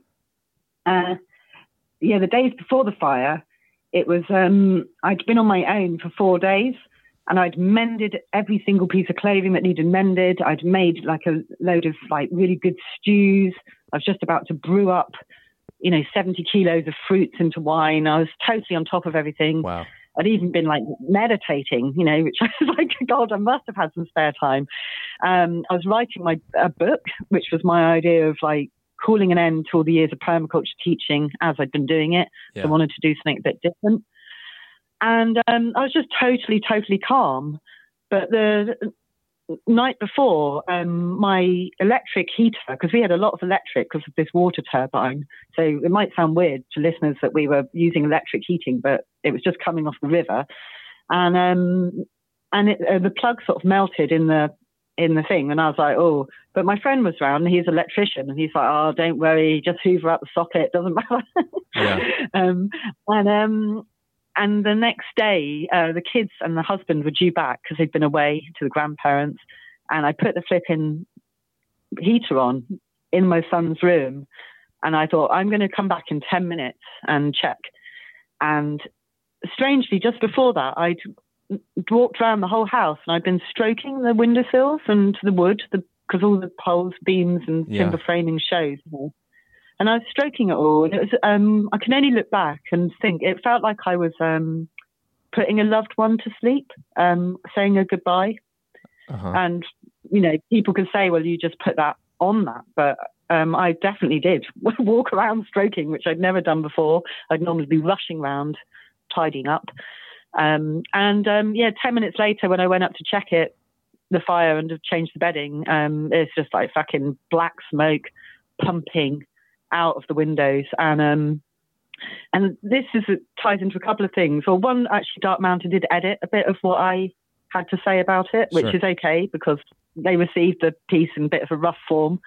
The days before the fire. It was, I'd been on my own for 4 days, and I'd mended every single piece of clothing that needed mended. I'd made like a load of like really good stews. I was just about to brew up, 70 kilos of fruits into wine. I was totally on top of everything. Wow. I'd even been like meditating, which I was like, God, I must have had some spare time. I was writing a book, which was my idea of like, calling an end to all the years of permaculture teaching as I'd been doing it. Yeah. So I wanted to do something a bit different. And I was just totally, totally calm. But the night before, my electric heater, because we had a lot of electric because of this water turbine. So it might sound weird to listeners that we were using electric heating, but it was just coming off the river. And the plug sort of melted in the thing, and I was like, oh, but my friend was around, and he's an electrician, and he's like, oh, don't worry, just hoover out the socket, doesn't matter. Yeah. And the next day, the kids and the husband were due back because they'd been away to the grandparents, and I put the flipping heater on in my son's room, and I thought, I'm going to come back in 10 minutes and check. And strangely, just before that, I'd walked around the whole house, and I'd been stroking the windowsills and the wood, because all the poles, beams, and timber framing shows. And I was stroking it all, and it was. I can only look back and think it felt like I was putting a loved one to sleep, saying a goodbye. Uh-huh. And people could say, "Well, you just put that on that," but I definitely did walk around stroking, which I'd never done before. I'd normally be rushing around, tidying up. Yeah, 10 minutes later when I went up to check it, the fire and have changed the bedding, it's just like fucking black smoke pumping out of the windows. And this ties into a couple of things. Well, one, actually, Dark Mountain did edit a bit of what I had to say about it, which is okay because they received the piece in a bit of a rough form.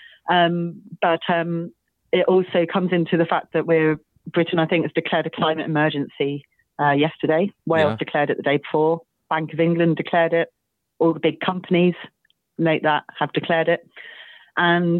But it also comes into the fact that Britain, I think, has declared a climate emergency yesterday. Wales declared it the day before. Bank of England declared it. All the big companies, note that, have declared it. And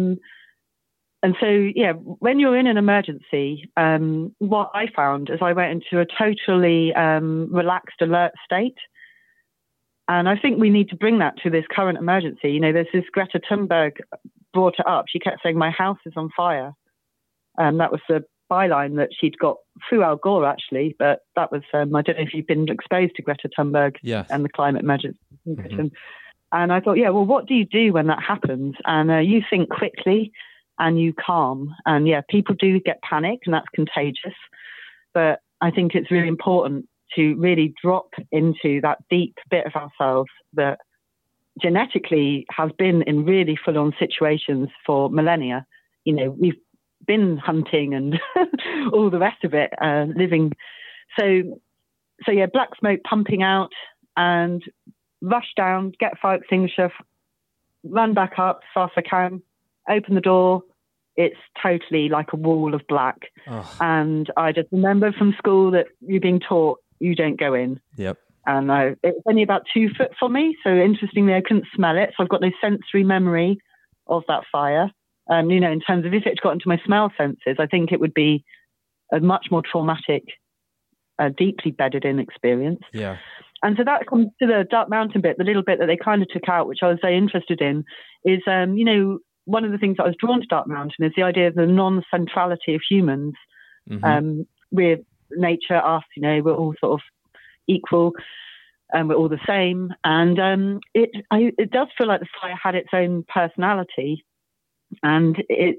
so, yeah, when you're in an emergency, what I found is I went into a totally relaxed, alert state. And I think we need to bring that to this current emergency. You know, there's this Greta Thunberg brought it up. She kept saying, "My house is on fire." That was the byline that she'd got through Al Gore, actually. But that was, I don't know if you've been exposed to Greta Thunberg and the climate emergency in Britain. And I thought, yeah, well, what do you do when that happens? And you think quickly and you calm. And yeah, people do get panic and that's contagious. But I think it's really important to really drop into that deep bit of ourselves that genetically has been in really full-on situations for millennia. You know, we've been hunting and all the rest of it, living. So yeah, black smoke pumping out and rush down, get a fire extinguisher, run back up as fast as I can, open the door. It's totally like a wall of black. Oh. And I just remember from school that you're being taught you don't go in. Yep. And it was only about 2 foot from me. So interestingly, I couldn't smell it. So I've got no sensory memory of that fire. You know, in terms of if it got into my smell senses, I think it would be a much more traumatic, deeply bedded in experience. Yeah. And so that comes to the Dark Mountain bit, the little bit that they kind of took out, which I was very interested in, is, you know, one of the things that I was drawn to Dark Mountain is the idea of the non-centrality of humans. We're nature, us, you know, we're all sort of equal and we're all the same. And it does feel like the fire had its own personality. And it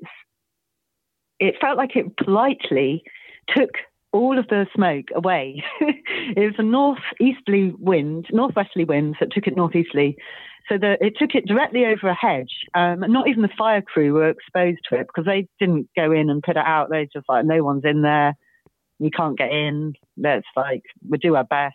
felt like it politely took all of the smoke away. It was a northwesterly wind that took it northeasterly. So it took it directly over a hedge. Not even the fire crew were exposed to it because they didn't go in and put it out. They just like, no one's in there. You can't get in. That's like, we'll do our best.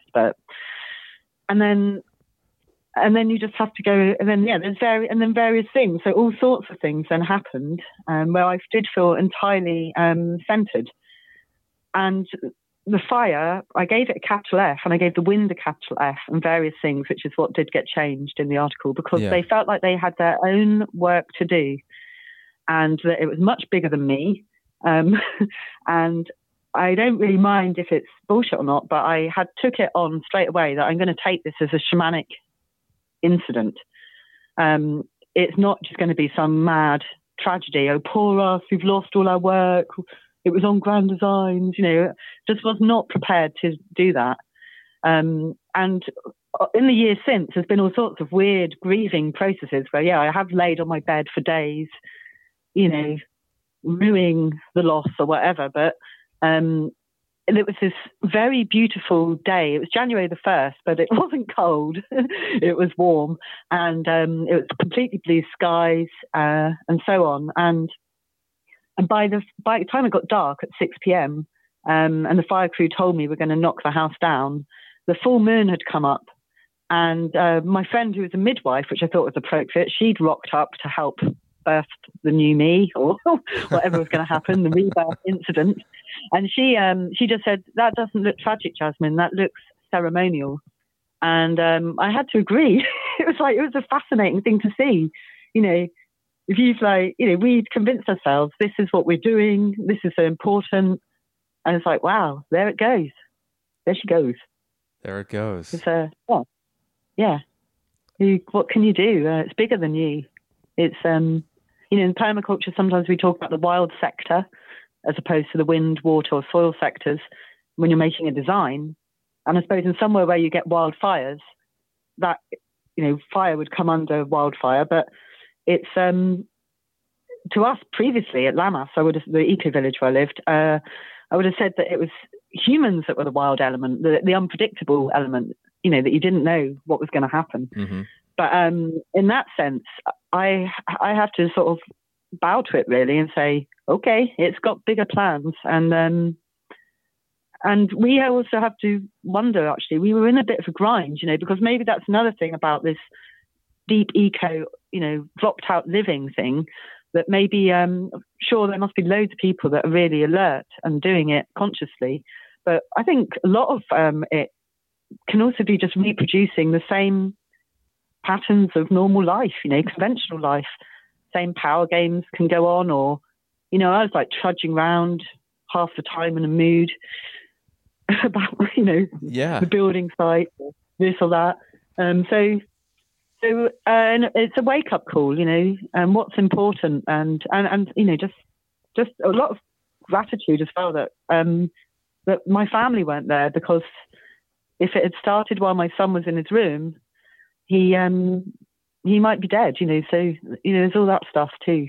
And then you just have to go, and then, yeah, there's various things. So all sorts of things then happened where I did feel entirely centered. And the fire, I gave it a capital F and I gave the wind a capital F and various things, which is what did get changed in the article because they felt like they had their own work to do and that it was much bigger than me. And I don't really mind if it's bullshit or not, but I took it on straight away that I'm going to take this as a shamanic incident. It's not just going to be some mad tragedy. Oh, poor us, we've lost all our work. It was on Grand Designs, you know, just was not prepared to do that. And in the years since, there's been all sorts of weird grieving processes where, yeah, I have laid on my bed for days, you know, ruining the loss or whatever. But it was this very beautiful day. It was January the 1st, but it wasn't cold. It was warm. And it was completely blue skies and so on. And by the time it got dark at 6 p.m. And the fire crew told me we're going to knock the house down, the full moon had come up. And my friend, who was a midwife, which I thought was appropriate, she'd rocked up to help birth the new me or whatever was going to happen, the rebirth incident. And she just said, "That doesn't look tragic, Jasmine. That looks ceremonial." And I had to agree. It was a fascinating thing to see. You know, if you've we'd convinced ourselves this is what we're doing. This is so important. And it's like, wow, there it goes. There she goes. There it goes. It's, yeah. What can you do? It's bigger than you. It's, in permaculture, sometimes we talk about the wild sector as opposed to the wind, water, or soil sectors when you're making a design. And I suppose in somewhere where you get wildfires, that, fire would come under wildfire. But it's, to us previously at Lammas, the eco-village where I lived, I would have said that it was, humans that were the wild element, the unpredictable element, that you didn't know what was going to happen. Mm-hmm. But in that sense, I have to sort of bow to it really and say, okay, it's got bigger plans. And we also have to wonder, actually, we were in a bit of a grind, because maybe that's another thing about this deep eco, dropped out living thing, that maybe, sure, there must be loads of people that are really alert and doing it consciously. But I think a lot of it can also be just reproducing the same patterns of normal life, conventional life. Same power games can go on, or, I was like trudging around half the time in a mood about, the building site, or this or that. So it's a wake up call, and what's important, and just a lot of gratitude as well that my family weren't there, because if it had started while my son was in his room, he might be dead, so, there's all that stuff too.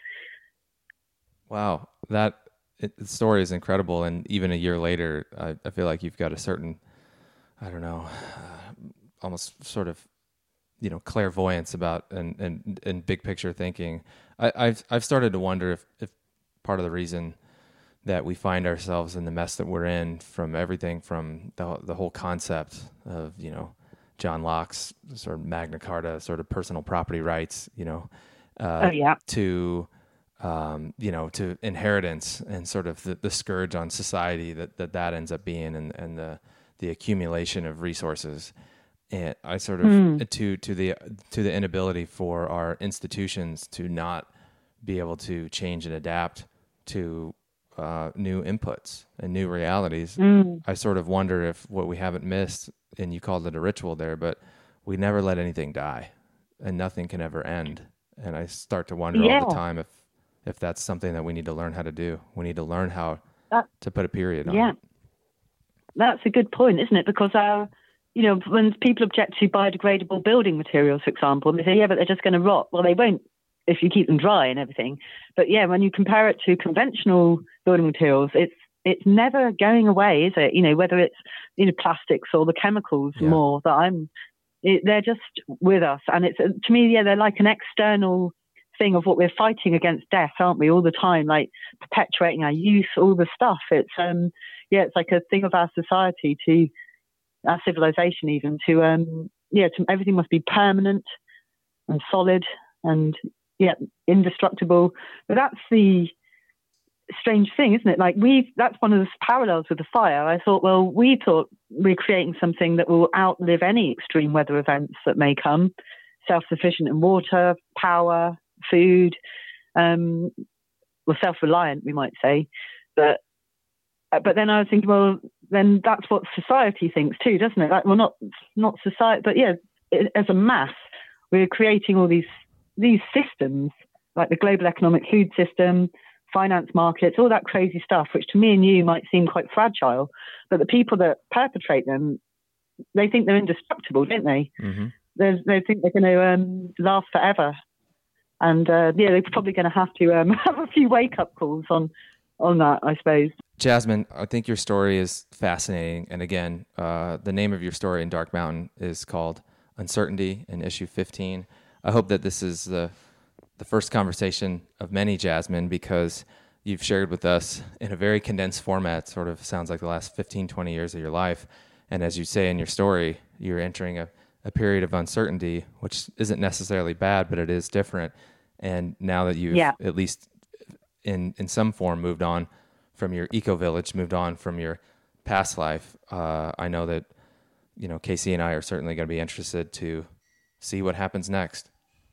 Wow. The story is incredible. And even a year later, I feel like you've got a certain, I don't know, almost sort of, clairvoyance about and big picture thinking. I've started to wonder if part of the reason that we find ourselves in the mess that we're in, from everything from the whole concept of, John Locke's sort of Magna Carta, sort of personal property rights, to, to inheritance and sort of the scourge on society that ends up being, and the accumulation of resources. And I sort of to the inability for our institutions to not be able to change and adapt to new inputs and new realities. I sort of wonder if what we haven't missed, and you called it a ritual there, but we never let anything die, and nothing can ever end. And I start to wonder all the time if that's something that we need to learn how to do. We need to learn how to put a period on it. That's a good point, isn't it? Because when people object to biodegradable building materials, for example, they say, but they're just going to rot. Well, they won't if you keep them dry and everything. But when you compare it to conventional building materials, it's never going away, is it? Whether it's plastics or the chemicals more that they're just with us. And it's, to me, they're like an external thing of what we're fighting against death, aren't we? All the time, like perpetuating our youth, all the stuff. It's it's like a thing of our society, to our civilization, even to everything must be permanent and solid and indestructible. But that's the strange thing, isn't it? Like that's one of the parallels with the fire. I thought, well, we thought we're creating something that will outlive any extreme weather events that may come, self-sufficient in water, power, food, self-reliant, we might say. But then I was thinking, well, then that's what society thinks too, doesn't it? Like, well, not society, but as a mass, we're creating all these systems, like the global economic food system, finance markets, all that crazy stuff, which to me and you might seem quite fragile, but the people that perpetrate them, they think they're indestructible, don't they? Mm-hmm. They think they're going to last forever, and they're probably going to have to have a few wake-up calls on that, I suppose. Jasmine, I think your story is fascinating, and again, the name of your story in Dark Mountain is called Uncertainty in issue 15. I hope that this is the first conversation of many, Jasmine, because you've shared with us in a very condensed format, sort of sounds like the last 15, 20 years of your life. And as you say in your story, you're entering a period of uncertainty, which isn't necessarily bad, but it is different. And now that you've at least in some form moved on from your eco-village, moved on from your past life, I know that, Casey and I are certainly going to be interested to see what happens next.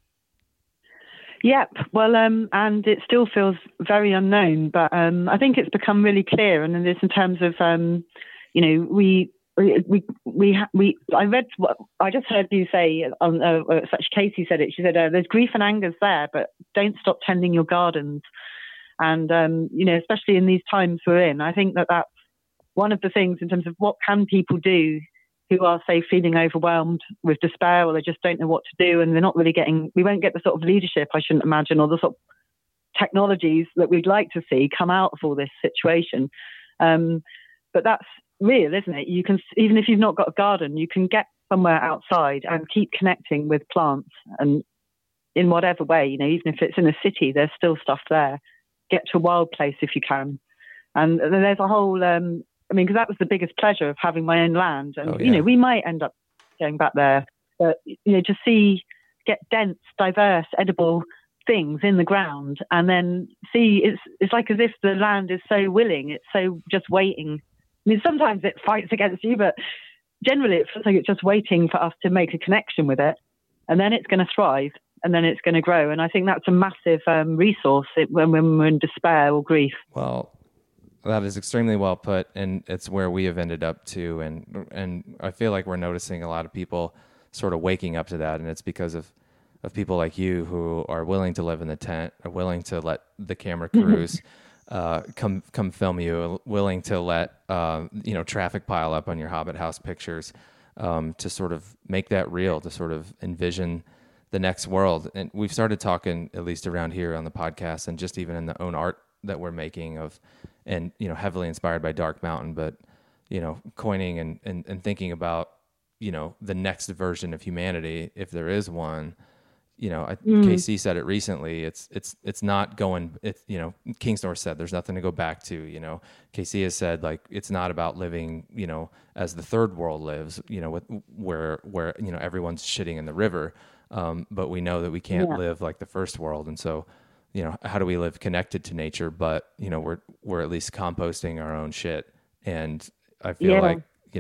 Yep. Well, and it still feels very unknown, but I think it's become really clear. And in terms of, I read what I just heard you say on such Casey said it. She said, "There's grief and anger's there, but don't stop tending your gardens." And especially in these times we're in, I think that that's one of the things in terms of what can people do who are, say, feeling overwhelmed with despair, or they just don't know what to do, and they're not really we won't get the sort of leadership, I shouldn't imagine, or the sort of technologies that we'd like to see come out of all this situation. but that's real, isn't it? You can, even if you've not got a garden, you can get somewhere outside and keep connecting with plants, and in whatever way, you know, even if it's in a city, there's still stuff there. Get to a wild place if you can. And there's a whole, because that was the biggest pleasure of having my own land. And, you know, we might end up going back there, but, you know, to get dense, diverse, edible things in the ground, and then see, it's like as if the land is so willing, it's so just waiting. I mean, sometimes it fights against you, but generally it feels like it's just waiting for us to make a connection with it, and then it's going to thrive, and then it's going to grow. And I think that's a massive resource when we're in despair or grief. Well, that is extremely well put, and it's where we have ended up too. And I feel like we're noticing a lot of people sort of waking up to that, and it's because of people like you who are willing to live in the tent, are willing to let the camera crews come film you, willing to let traffic pile up on your Hobbit house pictures, to sort of make that real, to sort of envision the next world. And we've started talking, at least around here on the podcast, and just even in the own art that we're making and heavily inspired by Dark Mountain, but coining and thinking about the next version of humanity, if there is one. KC said it recently. It's not going. Kingsnorth said there's nothing to go back to. KC has said, like, it's not about living as the third world lives. Where everyone's shitting in the river, but we know that we can't live like the first world. And so, how do we live connected to nature? But we're at least composting our own shit. And I feel like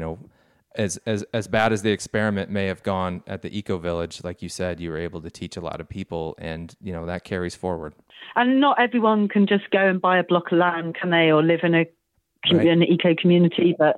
as bad as the experiment may have gone at the Eco Village, like you said, you were able to teach a lot of people, and that carries forward. And not everyone can just go and buy a block of land, can they, or live in an eco community? But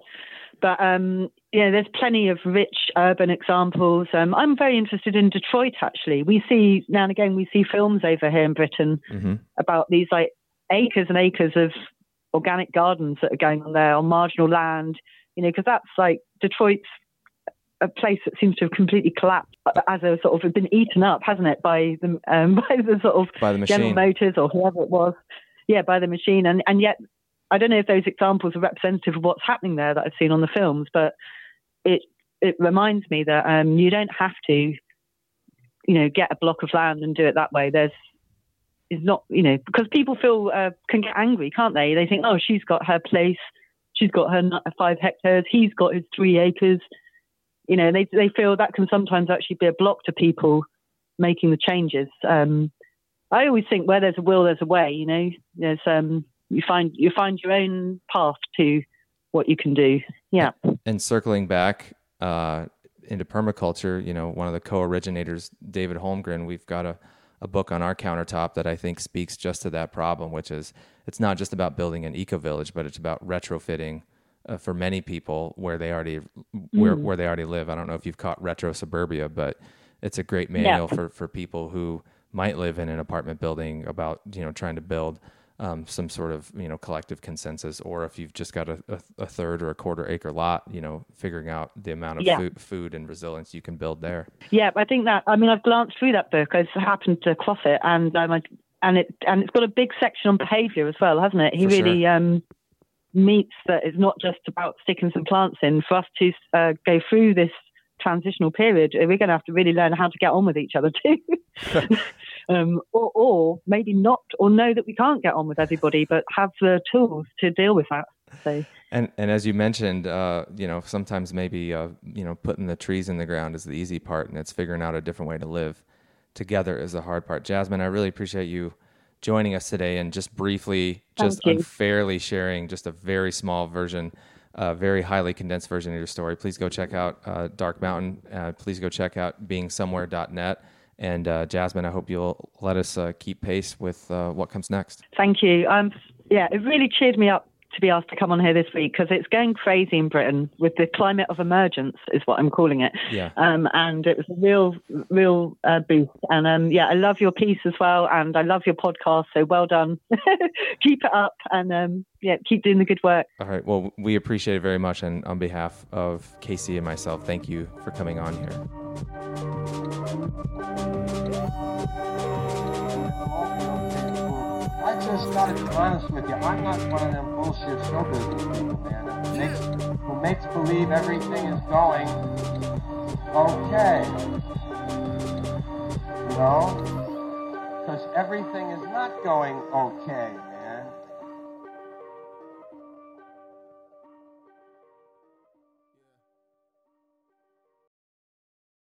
there's plenty of rich urban examples. I'm very interested in Detroit. Actually, we see now and again films over here in Britain about these like acres and acres of organic gardens that are going on there on marginal land. Because that's like Detroit's a place that seems to have completely collapsed as a sort of been eaten up, hasn't it, by the machine. General Motors or whoever it was, by the machine. And yet, I don't know if those examples are representative of what's happening there that I've seen on the films, but it reminds me that you don't have to, get a block of land and do it that way. It's not, because people can get angry, can't they? They think, oh, she's got her place. She's got her 5 hectares. He's got his 3 acres. They feel that can sometimes actually be a block to people making the changes. I always think where there's a will, there's a way. There's you find your own path to what you can do. Yeah. And circling back into permaculture, one of the co-originators, David Holmgren, we've got a book on our countertop that I think speaks just to that problem, which is it's not just about building an eco village, but it's about retrofitting for many people where they already where they already live. I don't know if you've caught Retro Suburbia, but it's a great manual for people who might live in an apartment building about trying to build some sort of collective consensus, or if you've just got a third or a quarter acre lot, figuring out the amount of food and resilience you can build there. Yeah, I think that. I mean, I've glanced through that book. I've happened to cross it, and it's got a big section on behaviour as well, hasn't it? He really meets that it's not just about sticking some plants in. For us to go through this transitional period, we're going to have to really learn how to get on with each other too. Or maybe not, or know that we can't get on with everybody, but have the tools to deal with that. So. And as you mentioned, sometimes maybe putting the trees in the ground is the easy part, and it's figuring out a different way to live together is the hard part. Jasmine, I really appreciate you joining us today, and just briefly, just unfairly sharing just a very small version, very highly condensed version of your story. Please go check out Dark Mountain. Please go check out beingsomewhere.net. And Jasmine, I hope you'll let us keep pace with what comes next. Thank you. It really cheered me up to be asked to come on here this week, because it's going crazy in Britain with the climate of emergence, is what I'm calling it. Yeah. And it was a real boost. And I love your piece as well, and I love your podcast. So well done. Keep it up, and keep doing the good work. All right. Well, we appreciate it very much, and on behalf of KC and myself, thank you for coming on here. just gotta be honest with you. I'm not one of them bullshit show business people, man, who makes believe everything is going okay. You know? Because everything is not going okay.